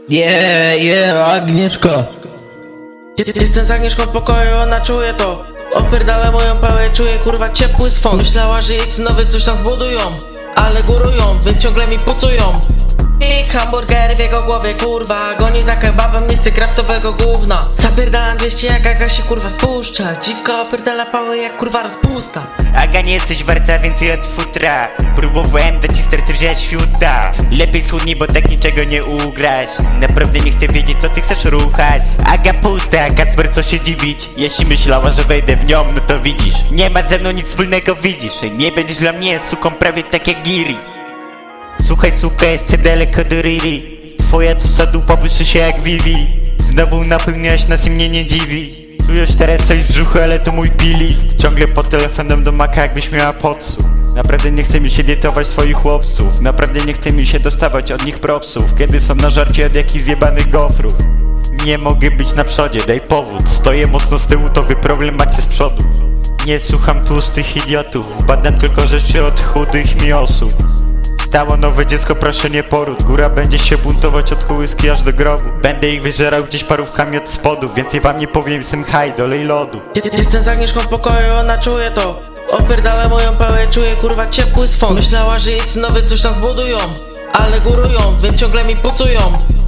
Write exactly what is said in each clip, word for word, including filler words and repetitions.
Yeah, yeah, Agnieszka. Jestem z Agnieszką w pokoju, ona czuje to. Opierdala moją pałę, czuję kurwa ciepły swąd. Myślała, że jej synowie coś tam zbudują, ale górują, więc ciągle mi pucują. I hamburgery w jego głowie, kurwa. Goni za kebabem, nie chce kraftowego gówna. Zapierdalam dwieście jak Aga się kurwa spuszcza. Dziwka opierdala pały jak kurwa rozpusta. Aga, nie jesteś warta więcej od futra. Próbowałem dać ci serce wziąć fiuta. Lepiej schudnij, bo tak niczego nie ugrasz. Naprawdę nie chcę wiedzieć, co ty chcesz ruchać. Aga pusta, Kacper co się dziwić. Jeśli myślała, że wejdę w nią, no to widzisz, nie ma ze mną nic wspólnego, widzisz. Nie będziesz dla mnie suką prawie tak jak Giri. Słuchaj, suka, jeszcze daleko do Riri. Twoja tusa dupa błyszczy się jak Vivi. Znowu napełniałaś nas i mnie nie dziwi. Czujesz teraz coś w brzuchu, ale to mój pili. Ciągle pod telefonem do maka, jakbyś miała podsuw. Naprawdę nie chce mi się dietować swoich chłopców. Naprawdę nie chce mi się dostawać od nich propsów, kiedy są na żarcie od jakichś zjebanych gofrów. Nie mogę być na przodzie, daj powód. Stoję mocno z tyłu, to wy problem macie z przodu. Nie słucham tłustych idiotów, badam tylko rzeczy od chudych mi osób. Stało nowe dziecko, proszę nie poród. Góra będzie się buntować od kołyski aż do grobu. Będę ich wyżerał gdzieś parówkami od spodu. Więcej wam nie powiem, jestem high, dolej lodu. Jestem z Agnieszką w pokoju, ona czuje to. Opierdala moją pałę, czuję kurwa ciepły swąd. Myślała, że jej synowie coś tam zbudują, ale górują, więc ciągle mi pucują.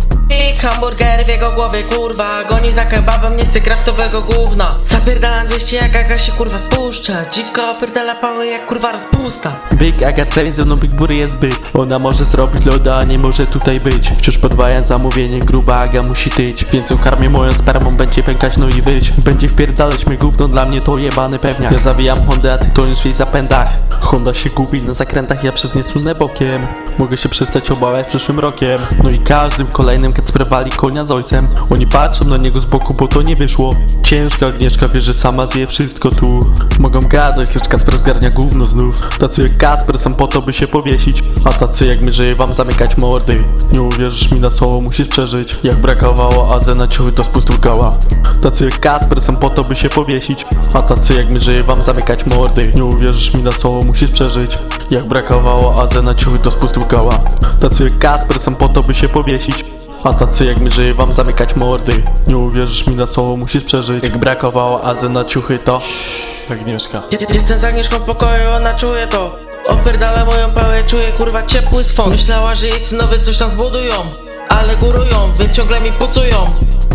I hamburgery w jego głowie, kurwa. Goni za kebabem, nie chce kraftowego gówna. Zapierdalam dwieście jak Aga się kurwa spuszcza. Dziwka opierdala pały jak kurwa rozpusta. Big Aga chain, ze mną Big Bury jest byt. Ona może zrobić loda, a nie może tutaj być. Wciąż podwajam zamówienie, gruba Aga musi tyć. Więc ją karmię moją spermą, będzie pękać no i wyć. Będzie wpierdalać mnie gówno, dla mnie to jebany pewniak. Ja zawijam Hondę, a ty tonisz w jej zapędach. Honda się gubi na zakrętach, ja przez nie sunę bokiem. Mogę się przestać obawiać przyszłym rokiem. No i każdym kolejnym Kacper wali konia z ojcem. Oni patrzą na niego z boku, bo to nie wyszło. Ciężka Agnieszka wie, że sama zje wszystko tu. Mogą gadać, lecz Kacper zgarnia gówno znów. Tacy jak Kacper są po to, by się powiesić. A tacy jak my, żeby wam zamykać mordy. Nie uwierzysz mi na słowo, musisz przeżyć. Jak brakowało Adze na ciuchy, to spustul koła. Tacy jak Kacper są po to, by się powiesić. A tacy jak my, żeby wam zamykać mordy. Nie uwierzysz mi na słowo, musisz przeżyć. Jak brakowało Adze na ciuchy, to spustul koła. Tacy jak Kacper są po to, by się powiesić. A tacy jak my, żeby wam zamykać mordy. Nie uwierzysz mi na słowo, musisz przeżyć. Jak brakowało Adze na ciuchy, to Agnieszka. Jestem z Agnieszką w pokoju, ona czuje to. Opierdala moją pałę, czuję kurwa ciepły swąd. Myślała, że jej synowie coś tam zbudują, ale górują, więc ciągle mi pucują.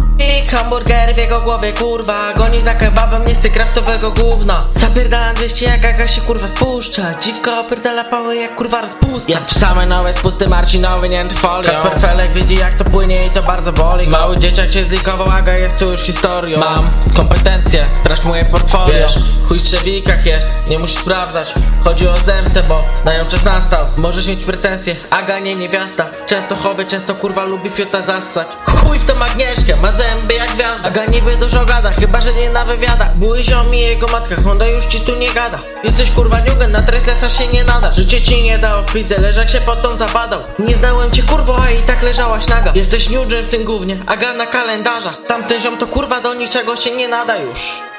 I hamburgery w jego głowie, kurwa. Goni za kebabem, nie chce kraftowego gówna. Zapierdalam dwieście jak Aga się kurwa spuszcza. Dziwka opierdala pały jak kurwa rozpusta. Ja tu same nowe spusty Marcinowy, nie folią. Kacper Felek widzi jak to płynie i to bardzo boli. Mały dzieciak się zlikował, Aga jest tu już historią. Mam kompetencje, sprawdź moje portfolio. Wiesz, chuj w trzewikach jest, nie musisz sprawdzać. Chodzi o zemstę, bo na nią czas nastał. Możesz mieć pretensje, Aga nie niewiasta. W Częstochowie często kurwa lubi fiuta zassać. Chuj w tą Agnieszkę, ma zęby jak gwiazda. Aga niby dużo gada, chyba że nie na wywiadach. Były ziomi i jego matka, Honda już ci tu nie gada. Jesteś kurwa niugen, na treslesa się nie nada. Życie ci nie dało w pizdę, leżak się pod tą zabadał. Nie znałem cię kurwo, a i tak leżałaś naga. Jesteś newgen w tym gównie, Aga na kalendarzach. Tamten ziom to kurwa do niczego się nie nada już.